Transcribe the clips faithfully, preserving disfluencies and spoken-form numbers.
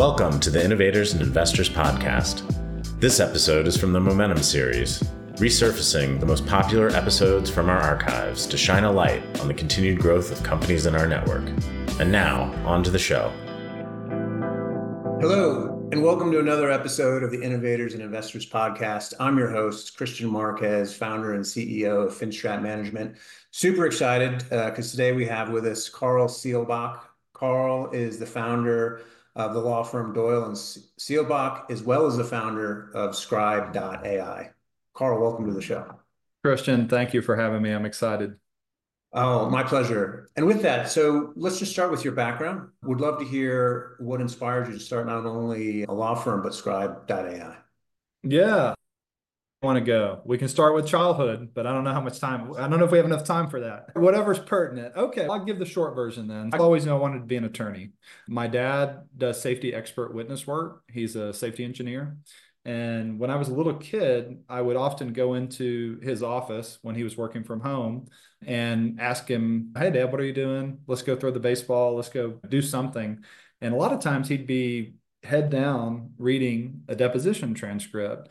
Welcome to the Innovators and Investors Podcast. This episode is from the Momentum series, resurfacing the most popular episodes from our archives to shine a light on the continued growth of companies in our network. And now, on to the show. Hello, and welcome to another episode of the Innovators and Investors Podcast. I'm your host, Christian Marquez, founder and C E O of FinStrat Management. Super excited because uh, today we have with us Carl Seelbach. Carl is the founder of the law firm Doyle and Seelbach, as well as the founder of Scribe dot A I. Carl, welcome to the show. Christian, thank you for having me. I'm excited. Oh, my pleasure. And with that, so let's just start with your background. Would love to hear what inspired you to start not only a law firm, but Scribe dot A I. Yeah. Want to go. We can start with childhood, but I don't know how much time. I don't know if we have enough time for that. Whatever's pertinent. Okay, I'll give the short version then. I always knew I wanted to be an attorney. My dad does safety expert witness work. He's a safety engineer. And when I was a little kid, I would often go into his office when he was working from home and ask him, "Hey, Dad, what are you doing? Let's go throw the baseball. Let's go do something." And a lot of times he'd be head down reading a deposition transcript.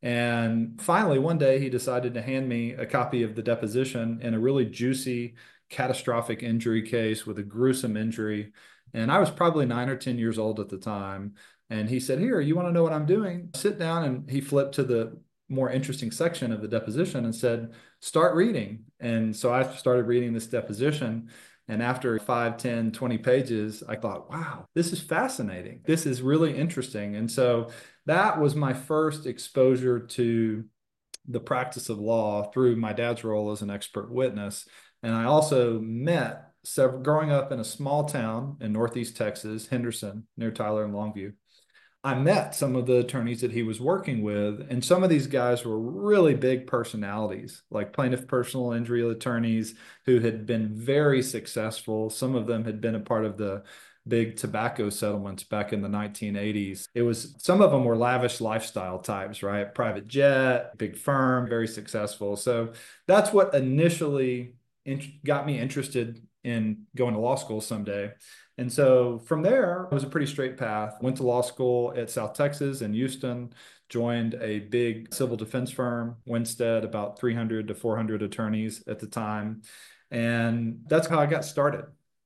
And finally, one day he decided to hand me a copy of the deposition in a really juicy, catastrophic injury case with a gruesome injury. And I was probably nine or ten years old at the time. And he said, "Here, you want to know what I'm doing? Sit down." And he flipped to the more interesting section of the deposition and said, "Start reading." And so I started reading this deposition. And after five, ten, twenty pages, I thought, wow, this is fascinating. This is really interesting. And so that was my first exposure to the practice of law through my dad's role as an expert witness. And I also met several, growing up in a small town in Northeast Texas, Henderson, near Tyler and Longview. I met some of the attorneys that he was working with, and some of these guys were really big personalities, like plaintiff personal injury attorneys who had been very successful. Some of them had been a part of the big tobacco settlements back in the nineteen eighties. It was, some of them were lavish lifestyle types, right? Private jet, big firm, very successful. So that's what initially got me interested in going to law school someday. And so from there, it was a pretty straight path. Went to law school at South Texas in Houston, joined a big civil defense firm, Winstead, about three hundred to four hundred attorneys at the time. And that's how I got started.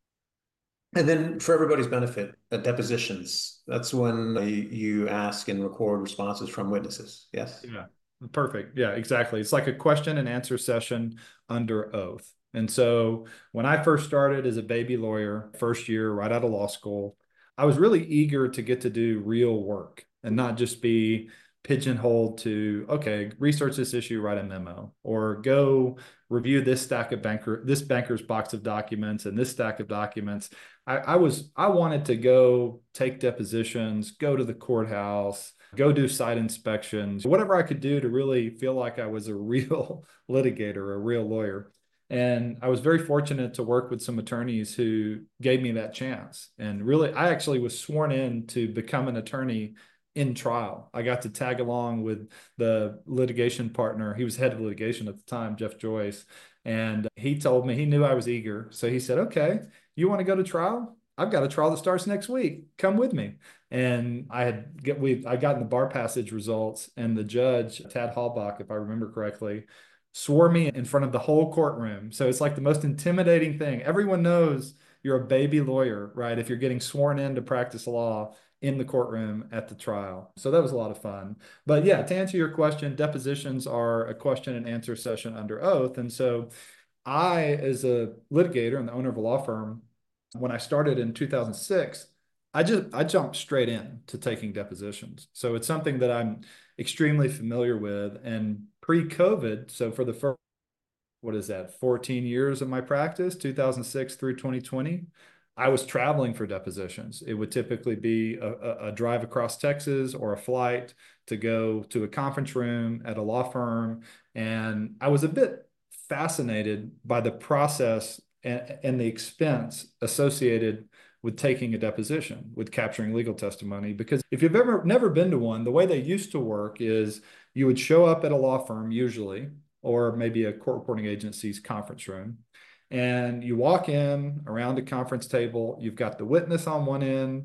And then for everybody's benefit, uh, depositions, that's when you, you ask and record responses from witnesses. Yes? Yeah, perfect. Yeah, exactly. It's like a question and answer session under oath. And so when I first started as a baby lawyer, first year right out of law school, I was really eager to get to do real work and not just be pigeonholed to, okay, research this issue, write a memo, or go review this stack of banker, this banker's box of documents and this stack of documents. I, I was, I wanted to go take depositions, go to the courthouse, go do site inspections, whatever I could do to really feel like I was a real litigator, a real lawyer. And I was very fortunate to work with some attorneys who gave me that chance. And really, I actually was sworn in to become an attorney in trial. I got to tag along with the litigation partner. He was head of litigation at the time, Jeff Joyce. And he told me, he knew I was eager. So he said, "Okay, you want to go to trial? I've got a trial that starts next week. Come with me." And I had get we I got in the bar passage results, and the judge, Tad Hallbach, if I remember correctly, swore me in front of the whole courtroom. So it's like the most intimidating thing. Everyone knows you're a baby lawyer, right? If you're getting sworn in to practice law in the courtroom at the trial. So that was a lot of fun. But yeah, to answer your question, depositions are a question and answer session under oath. And so I, as a litigator and the owner of a law firm, when I started in two thousand six, I just I jumped straight in to taking depositions. So it's something that I'm extremely familiar with. And pre-COVID, so for the first, what is that, fourteen years of my practice, two thousand six through twenty twenty, I was traveling for depositions. It would typically be a, a, a drive across Texas or a flight to go to a conference room at a law firm. And I was a bit fascinated by the process and, and the expense associated with taking a deposition, with capturing legal testimony. Because if you've ever never been to one, the way they used to work is you would show up at a law firm usually, or maybe a court reporting agency's conference room, and you walk in around a conference table, you've got the witness on one end,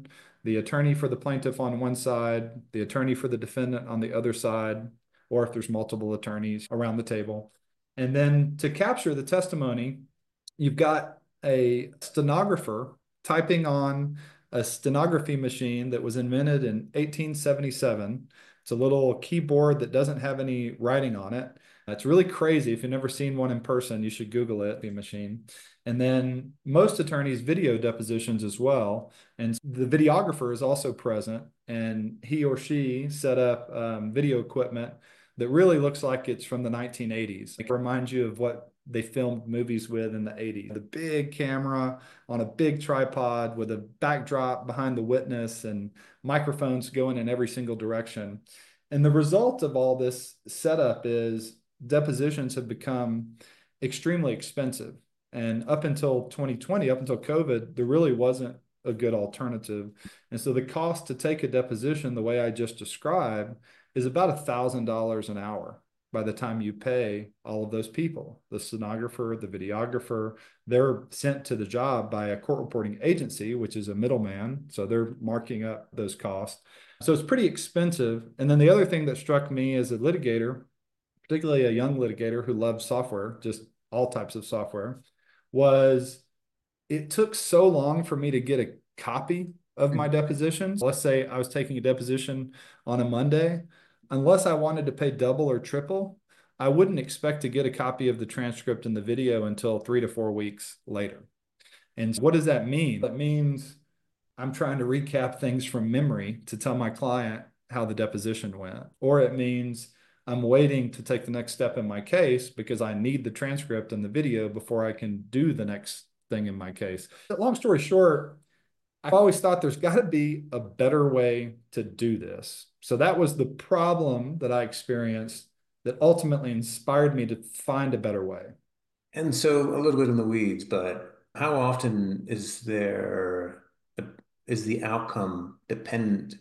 the attorney for the plaintiff on one side, the attorney for the defendant on the other side, or if there's multiple attorneys around the table. And then to capture the testimony, you've got a stenographer typing on a stenography machine that was invented in eighteen seventy-seven. It's a little keyboard that doesn't have any writing on it. It's really crazy. If you've never seen one in person, you should Google it, the machine. And then most attorneys video depositions as well. And the videographer is also present, and he or she set up um, video equipment that really looks like it's from the nineteen eighties. It reminds you of what they filmed movies with in the eighties. The big camera on a big tripod with a backdrop behind the witness and microphones going in every single direction. And the result of all this setup is depositions have become extremely expensive. And up until twenty twenty, up until COVID, there really wasn't a good alternative. And so the cost to take a deposition the way I just described is about one thousand dollars an hour by the time you pay all of those people, the stenographer, the videographer. They're sent to the job by a court reporting agency, which is a middleman. So they're marking up those costs. So it's pretty expensive. And then the other thing that struck me as a litigator, particularly a young litigator who loves software, just all types of software, was it took so long for me to get a copy of my depositions. Let's say I was taking a deposition on a Monday. Unless I wanted to pay double or triple, I wouldn't expect to get a copy of the transcript and the video until three to four weeks later. And what does that mean? That means I'm trying to recap things from memory to tell my client how the deposition went. Or it means I'm waiting to take the next step in my case because I need the transcript and the video before I can do the next thing in my case. Long story short, I've always thought there's got to be a better way to do this. So that was the problem that I experienced that ultimately inspired me to find a better way. And so a little bit in the weeds, but how often is there, is the outcome dependent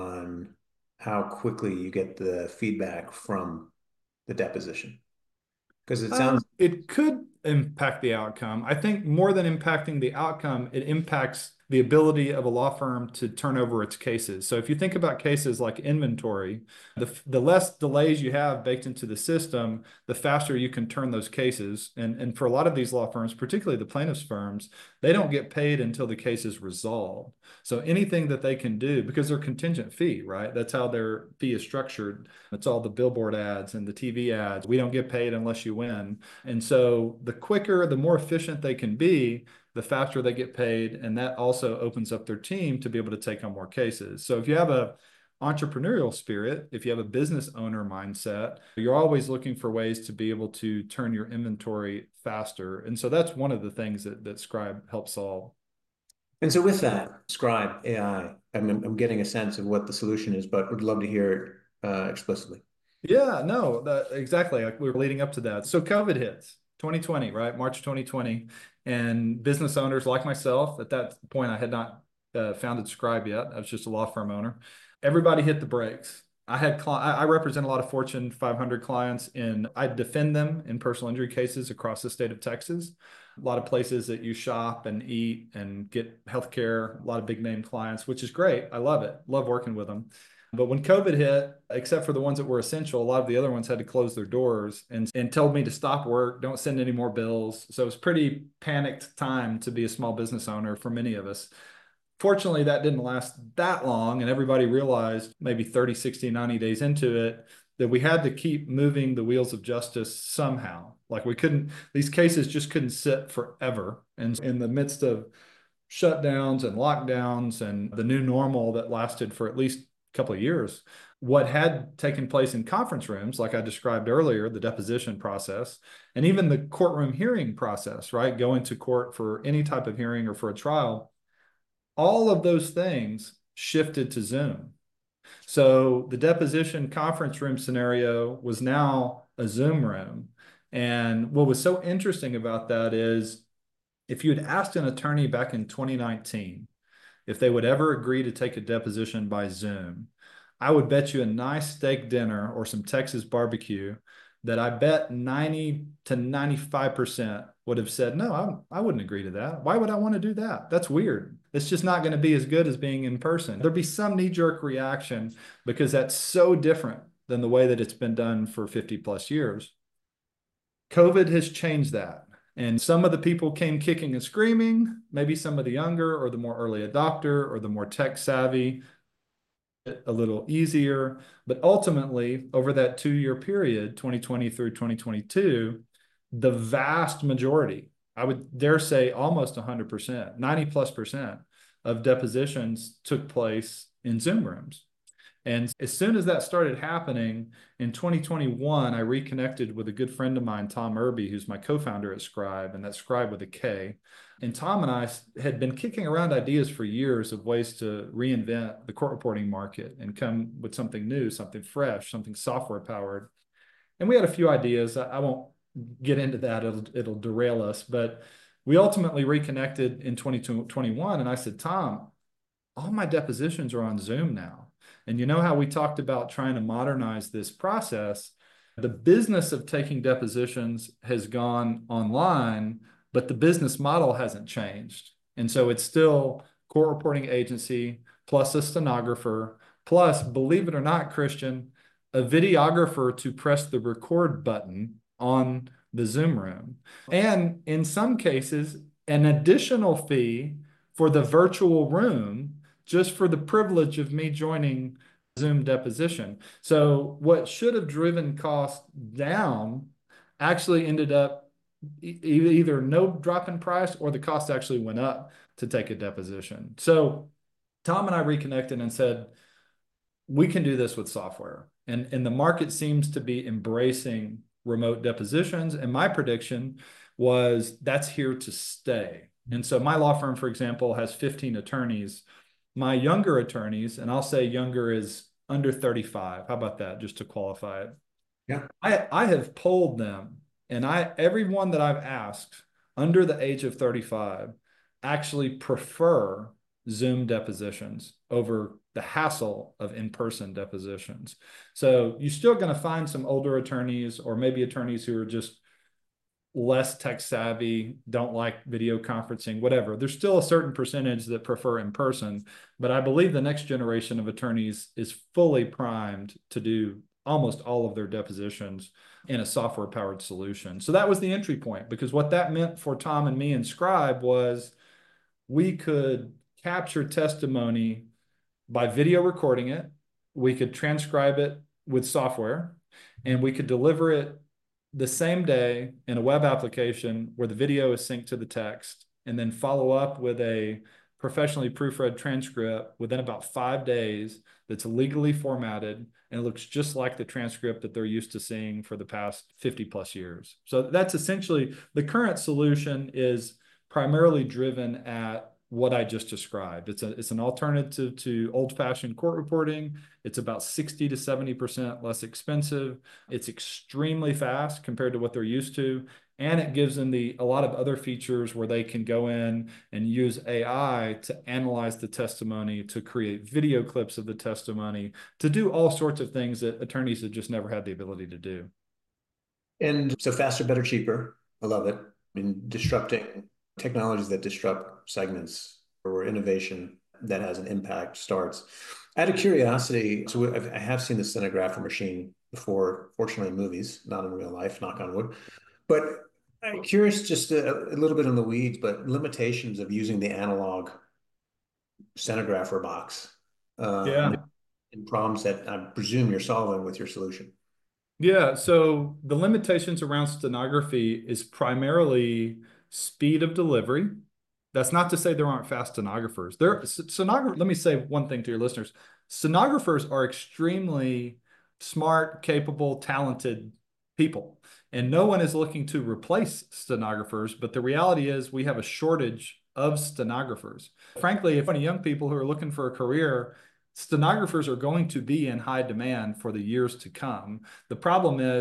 on how quickly you get the feedback from the deposition? Because it sounds... Um, it could impact the outcome. I think more than impacting the outcome, it impacts the ability of a law firm to turn over its cases. So if you think about cases like inventory, the, the less delays you have baked into the system, the faster you can turn those cases. And, and for a lot of these law firms, particularly the plaintiffs' firms, they don't get paid until the case is resolved. So anything that they can do, because they're contingent fee, right? That's how their fee is structured. It's all the billboard ads and the T V ads. We don't get paid unless you win. And so the quicker, the more efficient they can be, the faster they get paid. And that also opens up their team to be able to take on more cases. So if you have a entrepreneurial spirit, if you have a business owner mindset, you're always looking for ways to be able to turn your inventory faster. And so that's one of the things that, that Scribe helps solve. And so with that, Scribe A I, I'm, I'm getting a sense of what the solution is, but would love to hear it uh, explicitly. Yeah, no, that, exactly. Like we were leading up to that. So COVID hits twenty twenty, right? March twenty twenty. And business owners like myself, at that point, I had not uh, founded Scribe yet. I was just a law firm owner. Everybody hit the brakes. I had I represent a lot of Fortune five hundred clients, and I defend them in personal injury cases across the state of Texas. A lot of places that you shop and eat and get healthcare, a lot of big name clients, which is great. I love it. Love working with them. But when COVID hit, except for the ones that were essential, a lot of the other ones had to close their doors and, and told me to stop work, don't send any more bills. So it was pretty panicked time to be a small business owner for many of us. Fortunately, that didn't last that long. And everybody realized maybe thirty, sixty, ninety days into it that we had to keep moving the wheels of justice somehow. Like we couldn't, these cases just couldn't sit forever. And in the midst of shutdowns and lockdowns and the new normal that lasted for at least couple of years, what had taken place in conference rooms, like I described earlier, the deposition process, and even the courtroom hearing process, right? Going to court for any type of hearing or for a trial, all of those things shifted to Zoom. So the deposition conference room scenario was now a Zoom room. And what was so interesting about that is if you had asked an attorney back in twenty nineteen, if they would ever agree to take a deposition by Zoom, I would bet you a nice steak dinner or some Texas barbecue that I bet ninety to ninety-five percent would have said, no, I, I wouldn't agree to that. Why would I want to do that? That's weird. It's just not going to be as good as being in person. There'd be some knee-jerk reaction because that's so different than the way that it's been done for fifty plus years. COVID has changed that. And some of the people came kicking and screaming, maybe some of the younger or the more early adopter or the more tech savvy, a little easier. But ultimately, over that two-year period, twenty twenty through twenty twenty-two, the vast majority, I would dare say almost one hundred percent, ninety plus percent of depositions took place in Zoom rooms. And as soon as that started happening in twenty twenty-one, I reconnected with a good friend of mine, Tom Irby, who's my co-founder at Scribe, and that's Scribe with a K. And Tom and I had been kicking around ideas for years of ways to reinvent the court reporting market and come with something new, something fresh, something software powered. And we had a few ideas. I won't get into that. It'll, it'll derail us. But we ultimately reconnected in twenty twenty-one. And I said, Tom, all my depositions are on Zoom now. And you know how we talked about trying to modernize this process? The business of taking depositions has gone online, but the business model hasn't changed. And so it's still court reporting agency plus a stenographer, plus, believe it or not, Christian, a videographer to press the record button on the Zoom room. And in some cases, an additional fee for the virtual room just for the privilege of me joining Zoom deposition. So what should have driven costs down actually ended up e- either no drop in price or the cost actually went up to take a deposition. So Tom and I reconnected and said, we can do this with software. And, and the market seems to be embracing remote depositions. And my prediction was that's here to stay. And so my law firm, for example, has fifteen attorneys. My younger attorneys, and I'll say younger is under thirty-five. How about that, just to qualify it? Yeah. I, I have polled them, and I everyone that I've asked under the age of thirty-five actually prefer Zoom depositions over the hassle of in-person depositions. So you're still going to find some older attorneys or maybe attorneys who are just less tech savvy, don't like video conferencing, whatever. There's still a certain percentage that prefer in person, but I believe the next generation of attorneys is fully primed to do almost all of their depositions in a software powered solution. So that was the entry point, because what that meant for Tom and me and Scribe was we could capture testimony by video recording it, we could transcribe it with software, and we could deliver it the same day in a web application where the video is synced to the text, and then follow up with a professionally proofread transcript within about five days that's legally formatted and it looks just like the transcript that they're used to seeing for the past fifty plus years. So that's essentially the current solution is primarily driven at what I just described. It's a it's an alternative to old-fashioned court reporting. It's about sixty to seventy percent less expensive. It's extremely fast compared to what they're used to. And it gives them the a lot of other features where they can go in and use A I to analyze the testimony, to create video clips of the testimony, to do all sorts of things that attorneys have just never had the ability to do. And so faster, better, cheaper. I love it. I mean, disrupting technologies that disrupt segments or where innovation that has an impact starts. Out of curiosity, so I have seen the stenographer machine before, fortunately in movies, not in real life, knock on wood. But I'm curious, just a, a little bit in the weeds, but limitations of using the analog stenographer box. Uh, yeah. And problems that I presume you're solving with your solution. Yeah, so the limitations around stenography is primarily speed of delivery. That's not to say there aren't fast stenographers. There, stenographer. Let me say one thing to your listeners. Stenographers are extremely smart, capable, talented people. And no one is looking to replace stenographers, but the reality is we have a shortage of stenographers. Frankly, if any young people who are looking for a career, stenographers are going to be in high demand for the years to come. The problem is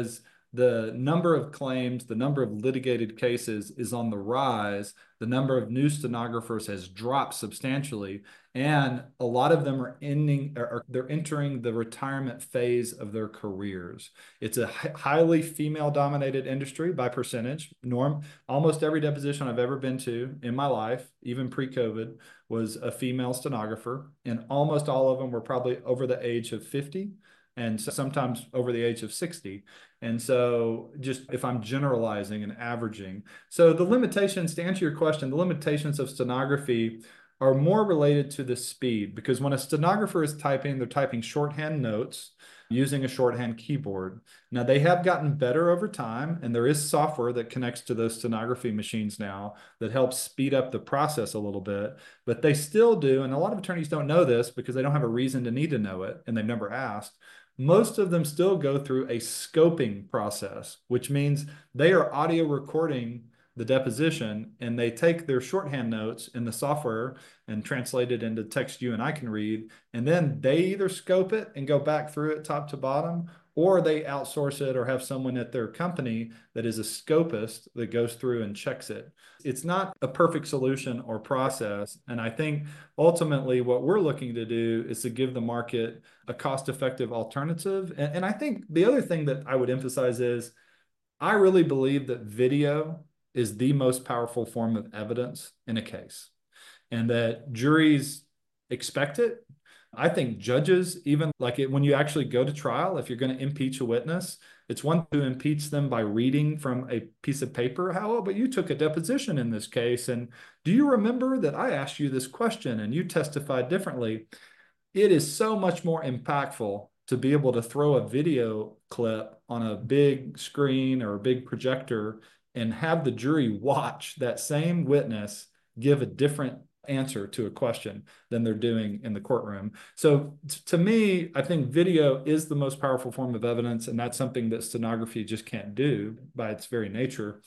the number of claims, the number of litigated cases is on the rise. The number of new stenographers has dropped substantially, and a lot of them are ending, or they're entering the retirement phase of their careers. It's a highly female-dominated industry by percentage. Norm, almost every deposition I've ever been to in my life, even pre-COVID, was a female stenographer, and almost all of them were probably over the age of fifty, and sometimes over the age of sixty. And so just if I'm generalizing and averaging. So the limitations, to answer your question, the limitations of stenography are more related to the speed, because when a stenographer is typing, they're typing shorthand notes using a shorthand keyboard. Now, they have gotten better over time, and there is software that connects to those stenography machines now that helps speed up the process a little bit, but they still do, and a lot of attorneys don't know this because they don't have a reason to need to know it, and they've never asked. Most of them still go through a scoping process, which means they are audio recording the deposition, and they take their shorthand notes in the software and translate it into text you and I can read. And then they either scope it and go back through it top to bottom, or they outsource it or have someone at their company that is a scopist that goes through and checks it. It's not a perfect solution or process. And I think ultimately what we're looking to do is to give the market a cost-effective alternative. And, and I think the other thing that I would emphasize is I really believe that video is the most powerful form of evidence in a case, and that juries expect it. I think judges, even like it, when you actually go to trial, if you're going to impeach a witness, it's one to impeach them by reading from a piece of paper. How, but you took a deposition in this case, and do you remember that I asked you this question and you testified differently? It is so much more impactful to be able to throw a video clip on a big screen or a big projector and have the jury watch that same witness give a different answer to a question than they're doing in the courtroom. So to me, I think video is the most powerful form of evidence, and that's something that stenography just can't do by its very nature.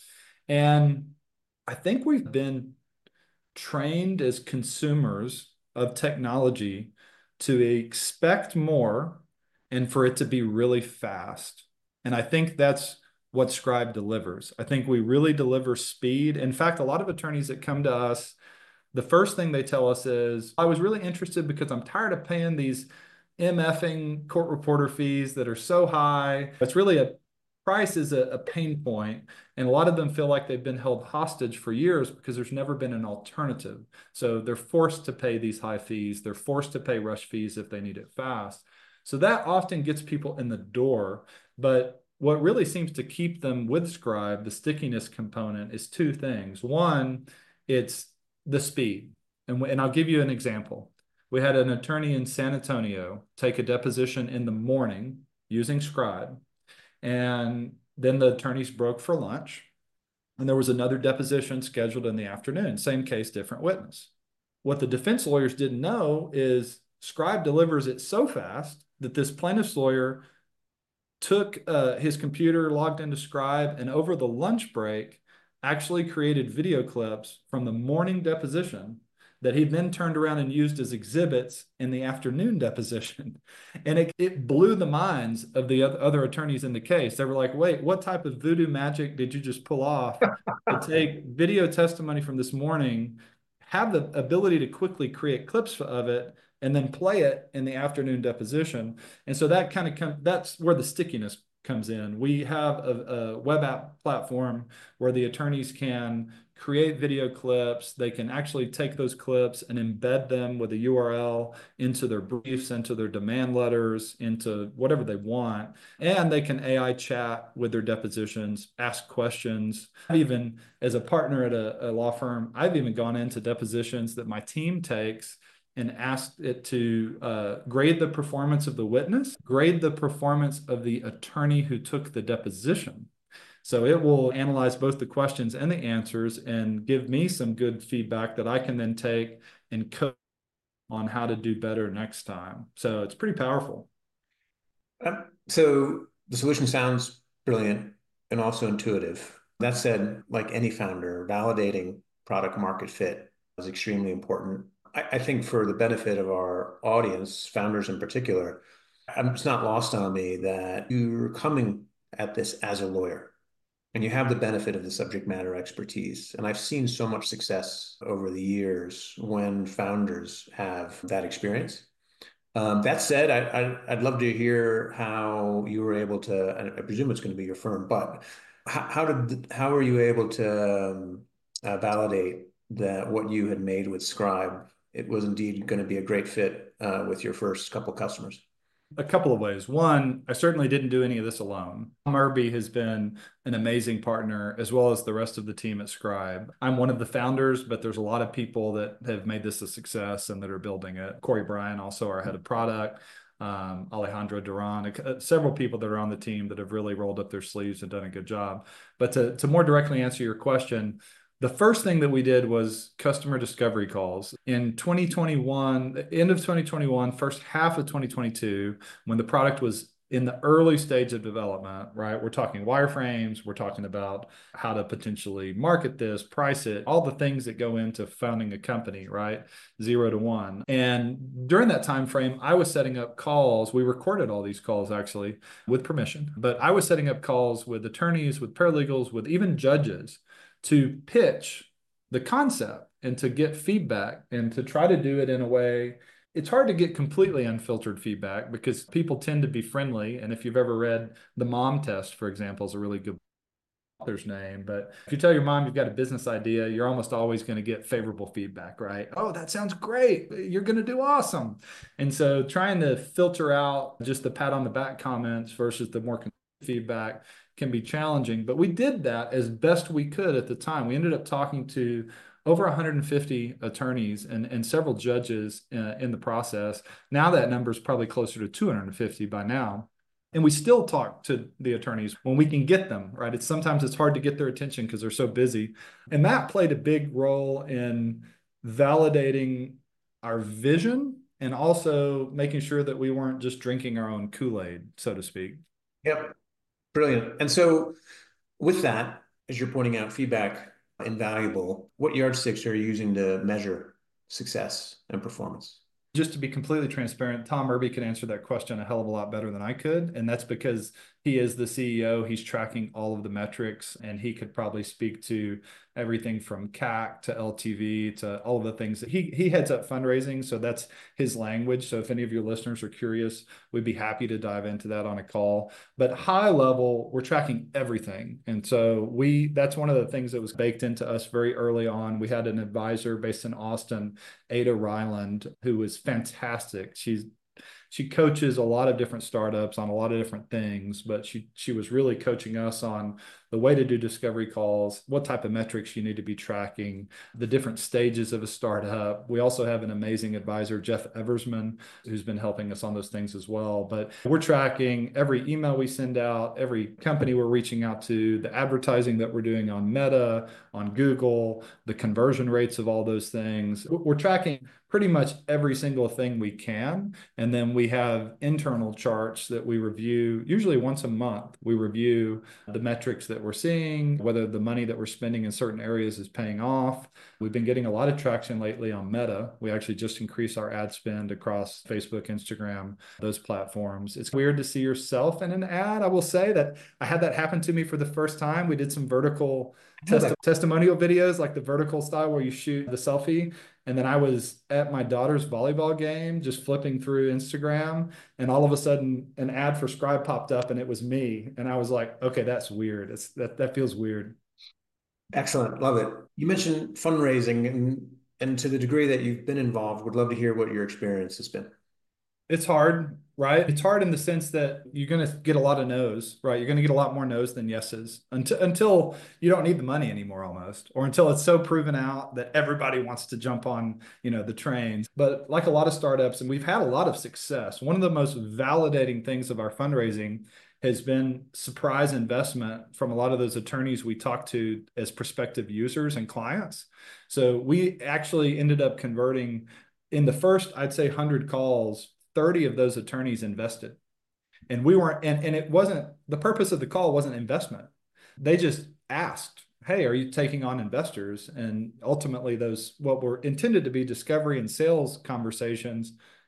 And I think we've been trained as consumers of technology to expect more and for it to be really fast. And I think that's what Scribe delivers. I think we really deliver speed. In fact, a lot of attorneys that come to us, the first thing they tell us is, I was really interested because I'm tired of paying these MFing court reporter fees that are so high. It's really a price is a, a pain point, and a lot of them feel like they've been held hostage for years because there's never been an alternative. So they're forced to pay these high fees. They're forced to pay rush fees if they need it fast. So that often gets people in the door. But what really seems to keep them with Scribe, the stickiness component, is two things. One, it's the speed. And, and I'll give you an example. We had an attorney in San Antonio take a deposition in the morning using Scribe. And then the attorneys broke for lunch. And there was another deposition scheduled in the afternoon. Same case, different witness. What the defense lawyers didn't know is Scribe delivers it so fast that this plaintiff's lawyer took uh, his computer, logged into Scribe, and over the lunch break actually created video clips from the morning deposition that he then turned around and used as exhibits in the afternoon deposition. And it, it blew the minds of the other attorneys in the case. They were like, wait, what type of voodoo magic did you just pull off to take video testimony from this morning, have the ability to quickly create clips of it, and then play it in the afternoon deposition? And so that kind of comes, that's where the stickiness comes in. We have a, a web app platform where the attorneys can create video clips. They can actually take those clips and embed them with a U R L into their briefs, into their demand letters, into whatever they want. And they can A I chat with their depositions, ask questions. I've even, as a partner at a, a law firm, I've even gone into depositions that my team takes and asked it to uh, grade the performance of the witness, grade the performance of the attorney who took the deposition. So it will analyze both the questions and the answers and give me some good feedback that I can then take and coach on how to do better next time. So it's pretty powerful. Um, so the solution sounds brilliant and also intuitive. That said, like any founder, validating product market fit is extremely important. I, I think for the benefit of our audience, founders in particular, it's not lost on me that you're coming at this as a lawyer, and you have the benefit of the subject matter expertise. And I've seen so much success over the years when founders have that experience. Um, that said, I, I, I'd love to hear how you were able to, I I presume it's going to be your firm, but how, how did, how were you able to um, uh, validate that what you had made with Scribe, it was indeed going to be a great fit uh, with your first couple customers? A couple of ways. One, I certainly didn't do any of this alone. Tom Irby has been an amazing partner, as well as the rest of the team at Scribe. I'm one of the founders, but there's a lot of people that have made this a success and that are building it. Corey Bryan, also our head of product, um, Alejandro Duran, uh, several people that are on the team that have really rolled up their sleeves and done a good job. But to, to more directly answer your question, the first thing that we did was customer discovery calls. In twenty twenty-one, end of twenty twenty-one, first half of twenty twenty-two, when the product was in the early stage of development, right? We're talking wireframes, we're talking about how to potentially market this, price it, all the things that go into founding a company, right? Zero to one. And during that time frame, I was setting up calls. We recorded all these calls actually with permission, but I was setting up calls with attorneys, with paralegals, with even judges to pitch the concept and to get feedback and to try to do it in a way. It's hard to get completely unfiltered feedback because people tend to be friendly. And if you've ever read The Mom Test, for example, is a really good author's name. But if you tell your mom you've got a business idea, you're almost always going to get favorable feedback, right? Oh, that sounds great. You're going to do awesome. And so trying to filter out just the pat on the back comments versus the more feedback can be challenging, but we did that as best we could at the time. We ended up talking to over one hundred fifty attorneys and, and several judges uh, in the process. Now that number is probably closer to two hundred fifty by now. And we still talk to the attorneys when we can get them, right? It's sometimes it's hard to get their attention because they're so busy. And that played a big role in validating our vision and also making sure that we weren't just drinking our own Kool-Aid, so to speak. Yep. Brilliant. And so with that, as you're pointing out, feedback invaluable. What yardsticks are you using to measure success and performance? Just to be completely transparent, Tom Irby could answer that question a hell of a lot better than I could. And that's because he is the C E O. He's tracking all of the metrics, and he could probably speak to everything from C A C to L T V to all of the things that he, he heads up fundraising. So that's his language. So if any of your listeners are curious, we'd be happy to dive into that on a call. But high level, we're tracking everything. And so we, that's one of the things that was baked into us very early on. We had an advisor based in Austin, Ada Ryland, who was fantastic. She's She coaches a lot of different startups on a lot of different things, but she she was really coaching us on the way to do discovery calls, what type of metrics you need to be tracking, the different stages of a startup. We also have an amazing advisor, Jeff Eversman, who's been helping us on those things as well. But we're tracking every email we send out, every company we're reaching out to, the advertising that we're doing on Meta, on Google, the conversion rates of all those things. We're tracking pretty much every single thing we can. And then we have internal charts that we review usually once a month. We review the metrics that we're seeing, whether the money that we're spending in certain areas is paying off. We've been getting a lot of traction lately on Meta. We actually just increased our ad spend across Facebook, Instagram, those platforms. It's weird to see yourself in an ad. I will say that I had that happen to me for the first time. We did some vertical testi- testimonial videos, like the vertical style where you shoot the selfie. And then I was at my daughter's volleyball game, just flipping through Instagram, and all of a sudden an ad for Scribe popped up and it was me. And I was like, okay, that's weird. It's that that feels weird. Excellent. Love it. You mentioned fundraising, and, and to the degree that you've been involved, would love to hear what your experience has been. It's hard, right? It's hard in the sense that you're going to get a lot of no's, right? You're going to get a lot more no's than yeses until, until you don't need the money anymore almost, or until it's so proven out that everybody wants to jump on, you know, the trains. But like a lot of startups, and we've had a lot of success, one of the most validating things of our fundraising has been surprise investment from a lot of those attorneys we talked to as prospective users and clients. So we actually ended up converting in the first, I'd say one hundred calls, thirty of those attorneys invested. And we weren't, and, and it wasn't, the purpose of the call wasn't investment. They just asked, hey, are you taking on investors? And ultimately those, what were intended to be discovery and sales conversations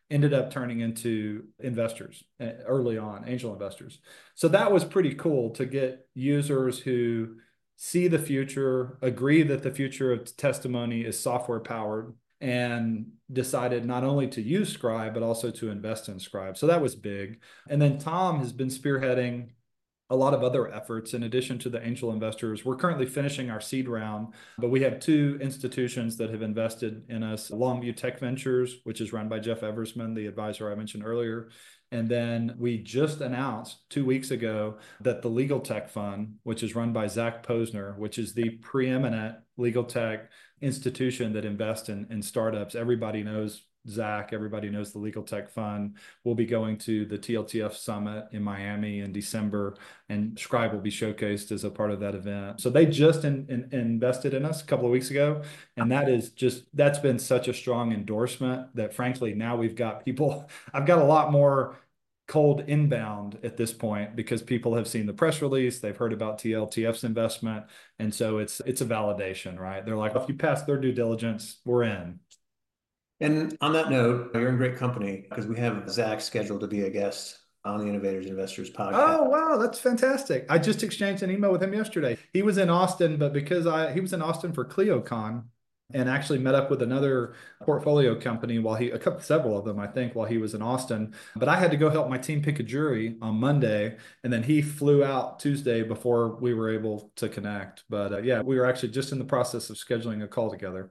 ended up turning into investors early on, angel investors. So that was pretty cool to get users who see the future, agree that the future of testimony is software powered, and decided not only to use Scribe, but also to invest in Scribe. So that was big. And then Tom has been spearheading a lot of other efforts in addition to the angel investors. We're currently finishing our seed round, but we have two institutions that have invested in us: Longview Tech Ventures, which is run by Jeff Eversman, the advisor I mentioned earlier. And then we just announced two weeks ago that the Legal Tech Fund, which is run by Zach Posner, which is the preeminent legal tech institution that invests in, in startups. Everybody knows Zach, everybody knows the Legal Tech Fund. We'll be going to the T L T F Summit in Miami in December, and Scribe will be showcased as a part of that event. So they just in, in, invested in us a couple of weeks ago, and that is just, that's been such a strong endorsement that frankly, now we've got people, I've got a lot more cold inbound at this point because people have seen the press release, they've heard about T L T F's investment, and so it's it's a validation, right? They're like, if you pass their due diligence, we're in. And on that note, you're in great company because we have Zach scheduled to be a guest on the Innovators Investors podcast. Oh, wow, that's fantastic. I just exchanged an email with him yesterday. He was in Austin, but because I he was in Austin for ClioCon and actually met up with another portfolio company while he, a couple, several of them, I think, while he was in Austin. But I had to go help my team pick a jury on Monday, and then he flew out Tuesday before we were able to connect. But uh, yeah, we were actually just in the process of scheduling a call together.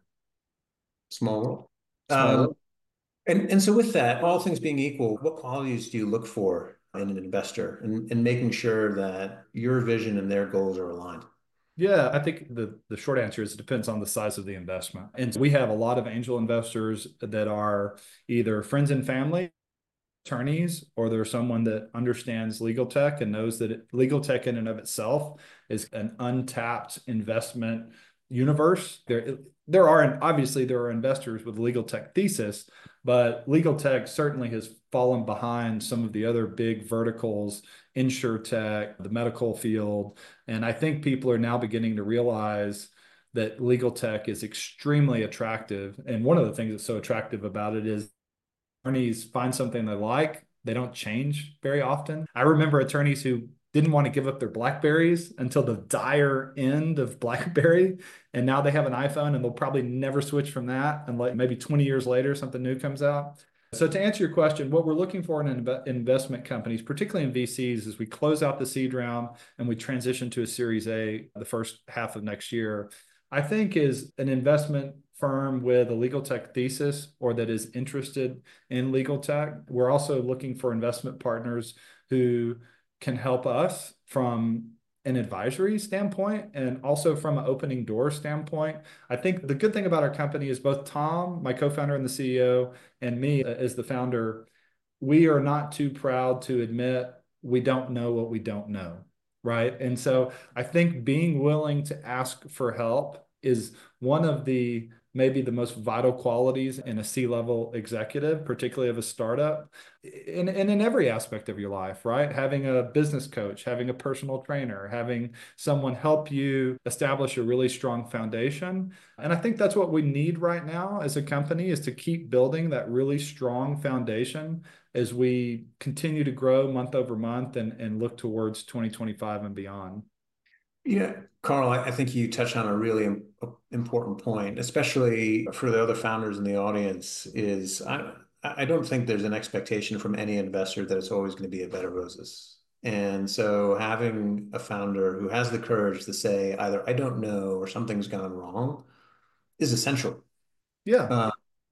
Small world. Uh, and, and so with that, all things being equal, what qualities do you look for in an investor and, and making sure that your vision and their goals are aligned? Yeah, I think the, the short answer is it depends on the size of the investment. And we have a lot of angel investors that are either friends and family, attorneys, or they're someone that understands legal tech and knows that it, legal tech in and of itself is an untapped investment universe. There, there are, obviously there are investors with legal tech thesis, but legal tech certainly has fallen behind some of the other big verticals, insurtech, the medical field. And I think people are now beginning to realize that legal tech is extremely attractive. And one of the things that's so attractive about it is attorneys find something they like. They don't change very often. I remember attorneys who didn't want to give up their BlackBerries until the dire end of BlackBerry. And now they have an iPhone and they'll probably never switch from that. And like maybe twenty years later, something new comes out. So to answer your question, what we're looking for in inv- investment companies, particularly in V Cs, is we close out the seed round and we transition to a Series A the first half of next year. I think is an investment firm with a legal tech thesis or that is interested in legal tech. We're also looking for investment partners who can help us from an advisory standpoint and also from an opening door standpoint. I think the good thing about our company is both Tom, my co-founder and the C E O, and me as the founder, we are not too proud to admit we don't know what we don't know, right? And so I think being willing to ask for help is one of the maybe the most vital qualities in a C-level executive, particularly of a startup, and, and in every aspect of your life, right? Having a business coach, having a personal trainer, having someone help you establish a really strong foundation. And I think that's what we need right now as a company, is to keep building that really strong foundation as we continue to grow month over month and, and look towards twenty twenty-five and beyond. Yeah, Carl, I think you touched on a really important point, especially for the other founders in the audience, is I, I don't think there's an expectation from any investor that it's always going to be a bed of roses. And so having a founder who has the courage to say either I don't know or something's gone wrong is essential. Yeah. Uh,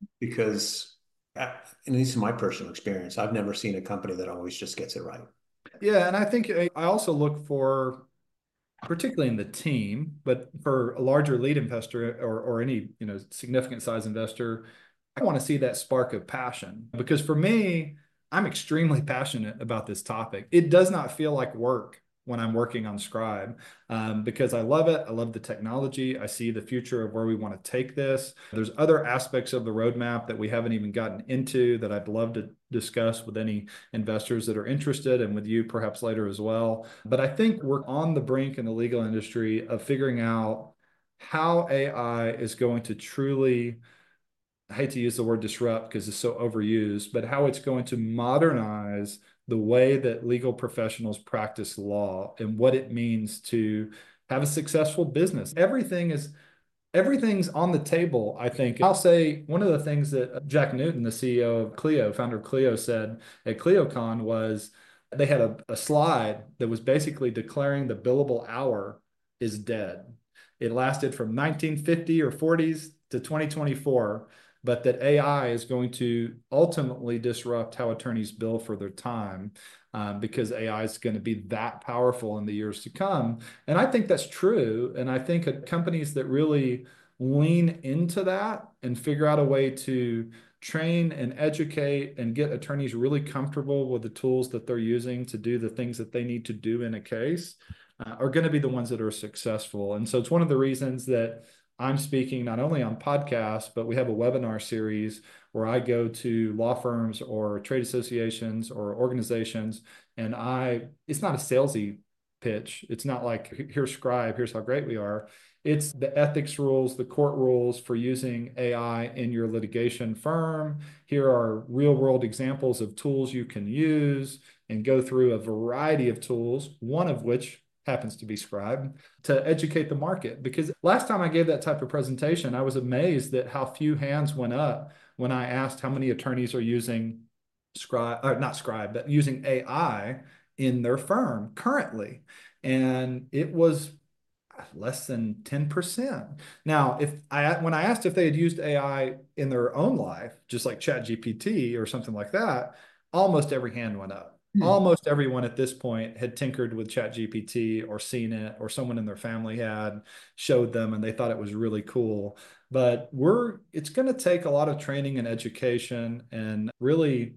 because at least in my personal experience, I've never seen a company that always just gets it right. Yeah, and I think I also look for, particularly in the team, but for a larger lead investor or, or any, you know, significant size investor, I want to see that spark of passion. Because for me, I'm extremely passionate about this topic. It does not feel like work when I'm working on Scribe, um, because I love it. I love the technology. I see the future of where we want to take this. There's other aspects of the roadmap that we haven't even gotten into that I'd love to discuss with any investors that are interested, and with you perhaps later as well. But I think we're on the brink in the legal industry of figuring out how A I is going to truly I hate to use the word disrupt because it's so overused, but how it's going to modernize the way that legal professionals practice law and what it means to have a successful business. Everything is everything's on the table, I think. I'll say one of the things that Jack Newton, the C E O of Clio, founder of Clio, said at ClioCon was they had a, a slide that was basically declaring the billable hour is dead. It lasted from nineteen fifty or forties to twenty twenty-four, but that A I is going to ultimately disrupt how attorneys bill for their time. Um, because A I is going to be that powerful in the years to come. And I think that's true. And I think companies that really lean into that and figure out a way to train and educate and get attorneys really comfortable with the tools that they're using to do the things that they need to do in a case uh, are going to be the ones that are successful. And so it's one of the reasons that I'm speaking not only on podcasts, but we have a webinar series where I go to law firms or trade associations or organizations, and I, it's not a salesy pitch. It's not like, here's Scribe, here's how great we are. It's the ethics rules, the court rules for using A I in your litigation firm. Here are real world examples of tools you can use, and go through a variety of tools, one of which happens to be Scribe, to educate the market. Because last time I gave that type of presentation, I was amazed at how few hands went up when I asked how many attorneys are using Scribe, or not Scribe, but using A I in their firm currently. And it was less than ten percent. Now, if I when I asked if they had used A I in their own life, just like ChatGPT or something like that, almost every hand went up. Hmm. Almost everyone at this point had tinkered with ChatGPT or seen it, or someone in their family had showed them and they thought it was really cool. But we're it's going to take a lot of training and education and really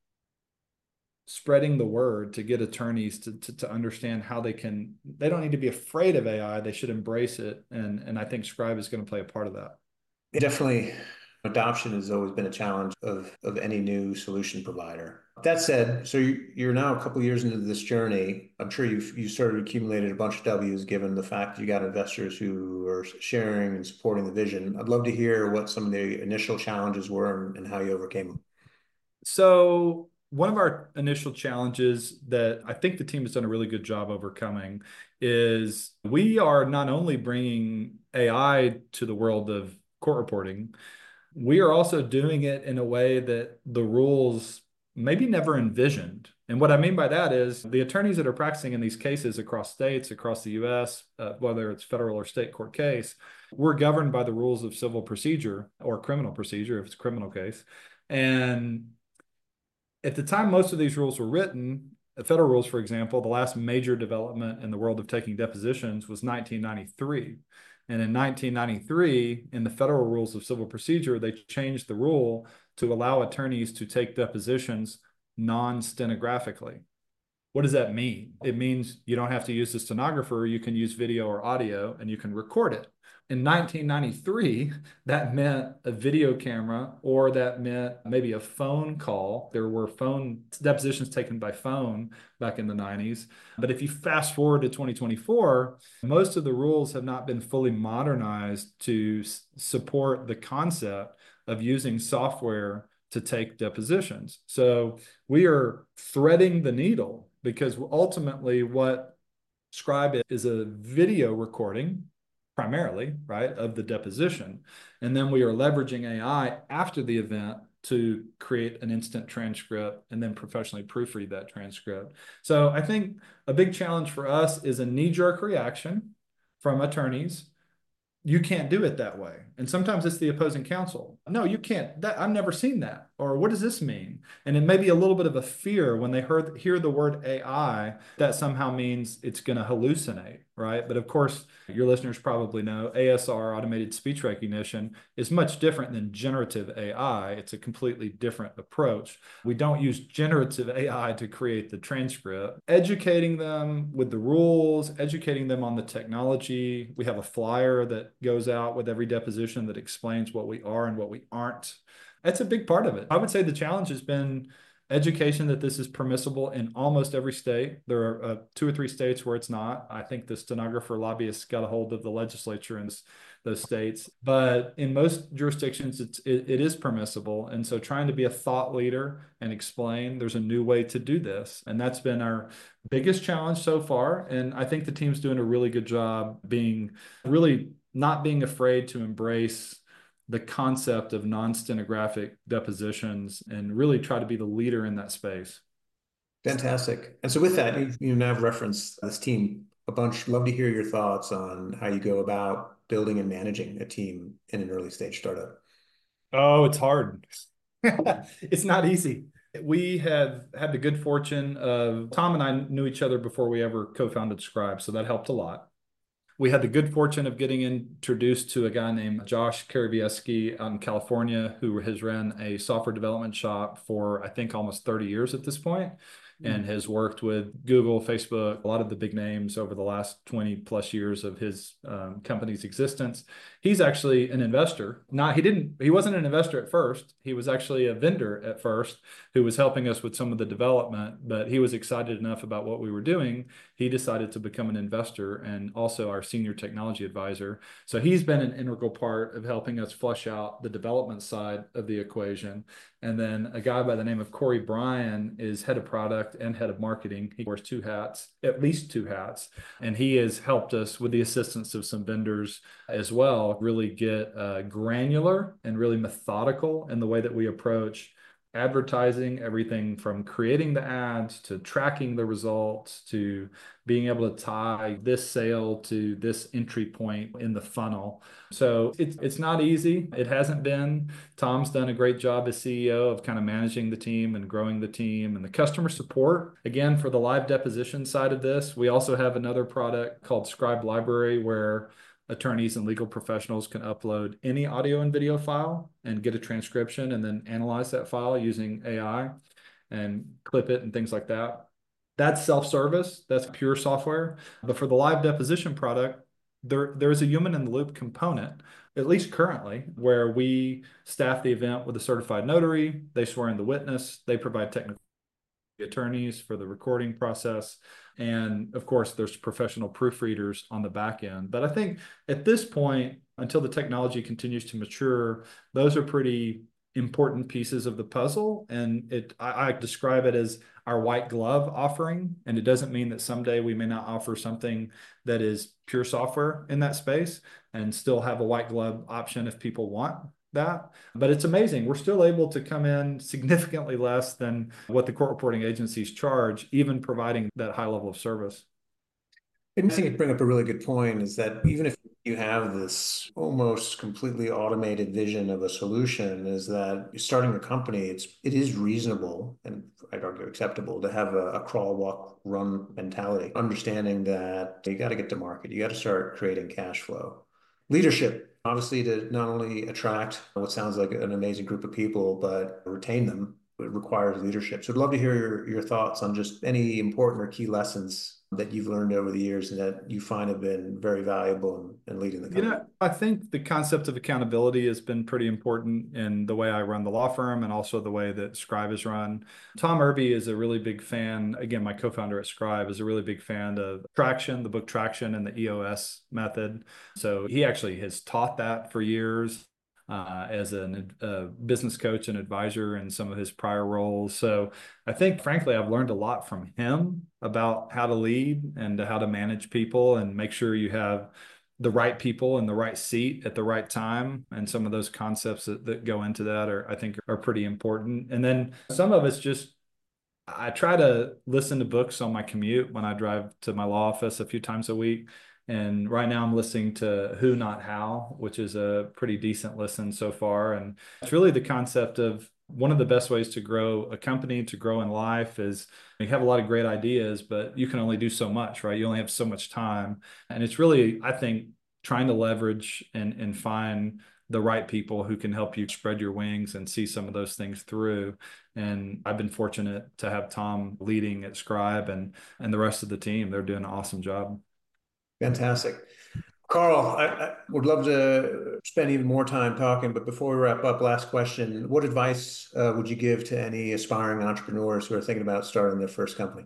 spreading the word to get attorneys to, to, to understand how they can, they don't need to be afraid of A I. They should embrace it. And, and I think Scribe is going to play a part of that. It definitely, adoption has always been a challenge of, of any new solution provider. That said, so you, you're now a couple of years into this journey. I'm sure you've you sort of accumulated a bunch of W's given the fact that you got investors who are sharing and supporting the vision. I'd love to hear what some of the initial challenges were and, and how you overcame them. So one of our initial challenges that I think the team has done a really good job overcoming is we are not only bringing A I to the world of court reporting, we are also doing it in a way that the rules maybe never envisioned. And what I mean by that is the attorneys that are practicing in these cases across states, across the U S, uh, whether it's federal or state court case, we're governed by the rules of civil procedure or criminal procedure if it's a criminal case. And at the time most of these rules were written, the federal rules, for example, the last major development in the world of taking depositions was nineteen ninety-three. And in nineteen ninety-three, in the federal rules of civil procedure, they changed the rule to allow attorneys to take depositions non-stenographically. What does that mean? It means you don't have to use the stenographer, you can use video or audio, and you can record it. In nineteen ninety-three, that meant a video camera, or that meant maybe a phone call. There were phone depositions taken by phone back in the nineties. But if you fast forward to twenty twenty-four, most of the rules have not been fully modernized to s- support the concept of using software to take depositions. So we are threading the needle, because ultimately what Scribe is a video recording primarily, right, of the deposition. And then we are leveraging A I after the event to create an instant transcript and then professionally proofread that transcript. So I think a big challenge for us is a knee-jerk reaction from attorneys. You can't do it that way. And sometimes it's the opposing counsel. No, you can't. That, I've never seen that. Or what does this mean? And it may be a little bit of a fear when they heard, hear the word A I, that somehow means it's going to hallucinate, right? But of course, your listeners probably know A S R, automated speech recognition, is much different than generative A I. It's a completely different approach. We don't use generative A I to create the transcript. Educating them with the rules, educating them on the technology. We have a flyer that goes out with every deposition that explains what we are and what we aren't. That's a big part of it. I would say the challenge has been education that this is permissible in almost every state. There are uh, two or three states where it's not. I think the stenographer lobbyists got a hold of the legislature and those states. But in most jurisdictions, it's, it, it is permissible. And so trying to be a thought leader and explain there's a new way to do this. And that's been our biggest challenge so far. And I think the team's doing a really good job being really not being afraid to embrace the concept of non-stenographic depositions and really try to be the leader in that space. Fantastic. And so with that, you, you now have referenced this team a bunch. Love to hear your thoughts on how you go about building and managing a team in an early stage startup. Oh, it's hard. It's not easy. We have had the good fortune of Tom and I knew each other before we ever co-founded Scribe, so that helped a lot. We had the good fortune of getting introduced to a guy named Josh Karabieski out in California, who has ran a software development shop for, I think, almost thirty years at this point, and has worked with Google, Facebook, a lot of the big names over the last twenty plus years of his um, company's existence. He's actually an investor. Not, he didn't, he wasn't an investor at first. He was actually a vendor at first who was helping us with some of the development, but he was excited enough about what we were doing. He decided to become an investor and also our senior technology advisor. So he's been an integral part of helping us flesh out the development side of the equation. And then a guy by the name of Corey Bryan is head of product and head of marketing. He wears two hats, at least two hats. And he has helped us with the assistance of some vendors as well, really get uh, granular and really methodical in the way that we approach advertising, everything from creating the ads to tracking the results to being able to tie this sale to this entry point in the funnel. So it's, it's not easy. It hasn't been. Tom's done a great job as C E O of kind of managing the team and growing the team and the customer support. Again, for the live deposition side of this, we also have another product called Scribe Library where attorneys and legal professionals can upload any audio and video file and get a transcription and then analyze that file using A I and clip it and things like that. That's self-service, that's pure software. But for the live deposition product, there, there's a human in the loop component, at least currently, where we staff the event with a certified notary, they swear in the witness, they provide technical attorneys for the recording process. And of course, there's professional proofreaders on the back end. But I think at this point, until the technology continues to mature, those are pretty important pieces of the puzzle. And it, I, I describe it as our white glove offering. And it doesn't mean that someday we may not offer something that is pure software in that space and still have a white glove option if people want that. But it's amazing. We're still able to come in significantly less than what the court reporting agencies charge, even providing that high level of service. And I think you bring up a really good point is that even if you have this almost completely automated vision of a solution, is that starting a company, it's, it is reasonable and I'd argue acceptable to have a, a crawl, walk, run mentality, understanding that you got to get to market, you got to start creating cash flow. Leadership, obviously, to not only attract what sounds like an amazing group of people, but retain them, it requires leadership. So I'd love to hear your, your thoughts on just any important or key lessons that you've learned over the years and that you find have been very valuable in, in leading the company. You know, I think the concept of accountability has been pretty important in the way I run the law firm and also the way that Scribe is run. Tom Irby is a really big fan. Again, my co-founder at Scribe is a really big fan of Traction, the book Traction, and the E O S method. So he actually has taught that for years. Uh, as a uh, business coach and advisor in some of his prior roles. So I think, frankly, I've learned a lot from him about how to lead and how to manage people and make sure you have the right people in the right seat at the right time. And some of those concepts that, that go into that are, I think, are pretty important. And then some of it's just, I try to listen to books on my commute when I drive to my law office a few times a week. And right now I'm listening to Who Not How, which is a pretty decent listen so far. And it's really the concept of one of the best ways to grow a company, to grow in life is you have a lot of great ideas, but you can only do so much, right? You only have so much time. And it's really, I think, trying to leverage and, and find the right people who can help you spread your wings and see some of those things through. And I've been fortunate to have Tom leading at Scribe and, and the rest of the team. They're doing an awesome job. Fantastic. Carl, I, I would love to spend even more time talking, but before we wrap up, last question. What advice uh, would you give to any aspiring entrepreneurs who are thinking about starting their first company?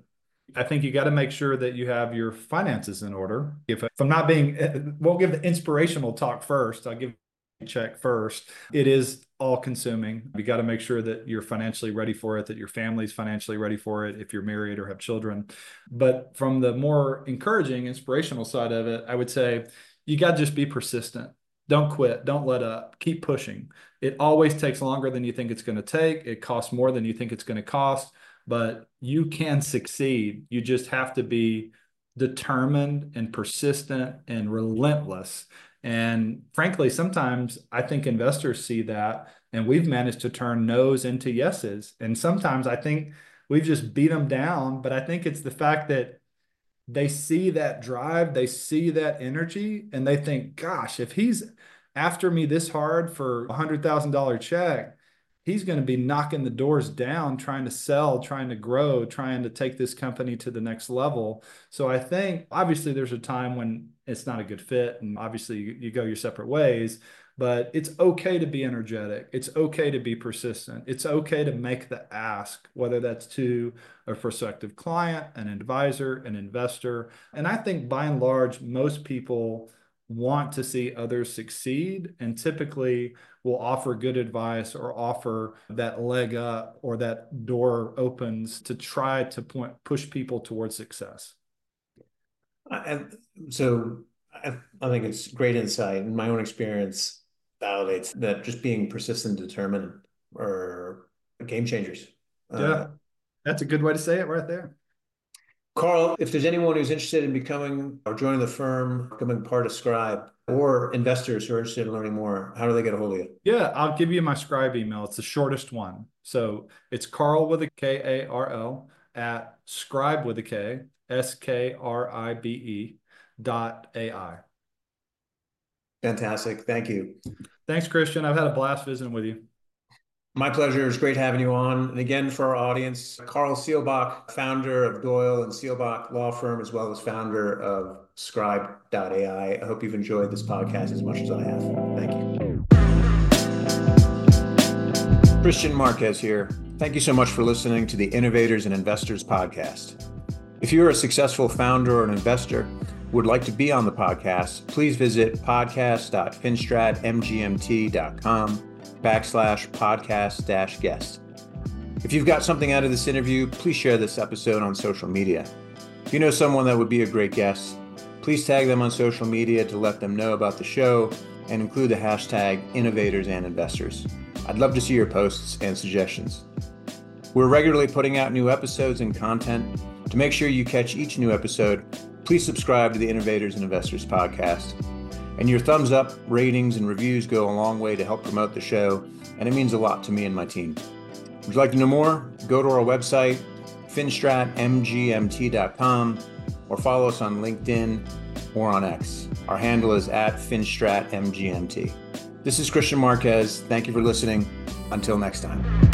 I think you got to make sure that you have your finances in order. If, if I'm not being, we'll give the inspirational talk first. I'll give a check first. It is all consuming. You got to make sure that you're financially ready for it, that your family's financially ready for it, if you're married or have children. But from the more encouraging, inspirational side of it, I would say you got to just be persistent. Don't quit. Don't let up. Keep pushing. It always takes longer than you think it's going to take. It costs more than you think it's going to cost. But you can succeed. You just have to be determined and persistent and relentless. And frankly, sometimes I think investors see that, and we've managed to turn no's into yeses. And sometimes I think we've just beat them down, but I think it's the fact that they see that drive, they see that energy, and they think, gosh, if he's after me this hard for a one hundred thousand dollars check, he's going to be knocking the doors down, trying to sell, trying to grow, trying to take this company to the next level. So I think obviously there's a time when it's not a good fit, and obviously you, you go your separate ways, but it's okay to be energetic. It's okay to be persistent. It's okay to make the ask, whether that's to a prospective client, an advisor, an investor. And I think by and large, most people want to see others succeed, and typically will offer good advice or offer that leg up or that door opens to try to point, push people towards success. And so I, I think it's great insight, and my own experience validates that just being persistent, determined are game changers. Yeah, uh, that's a good way to say it right there. Carl, if there's anyone who's interested in becoming or joining the firm, becoming part of Scribe, or investors who are interested in learning more, how do they get a hold of you? Yeah, I'll give you my Scribe email. It's the shortest one. So it's Carl with a K A R L at Scribe with a K, S K R I B E dot A I. Fantastic. Thank you. Thanks, Christian. I've had a blast visiting with you. My pleasure. It's great having you on. And again, for our audience, Carl Seelbach, founder of Doyle and Seelbach Law Firm, as well as founder of Scribe dot A I. I hope you've enjoyed this podcast as much as I have. Thank you. Christian Marquez here. Thank you so much for listening to the Innovators and Investors podcast. If you're a successful founder or an investor who would like to be on the podcast, please visit podcast dot finstrat m g m t dot com backslash podcast dash guest. If you've got something out of this interview, please share this episode on social media. If you know someone that would be a great guest, please tag them on social media to let them know about the show and include the hashtag Innovators and Investors. I'd love to see your posts and suggestions. We're regularly putting out new episodes and content. To make sure you catch each new episode, please subscribe to the Innovators and Investors podcast. And your thumbs up, ratings, and reviews go a long way to help promote the show, and it means a lot to me and my team. Would you like to know more? Go to our website, finstrat m g m t dot com, or follow us on LinkedIn or on X. Our handle is at finstrat m g m t. This is Christian Marquez. Thank you for listening. Until next time.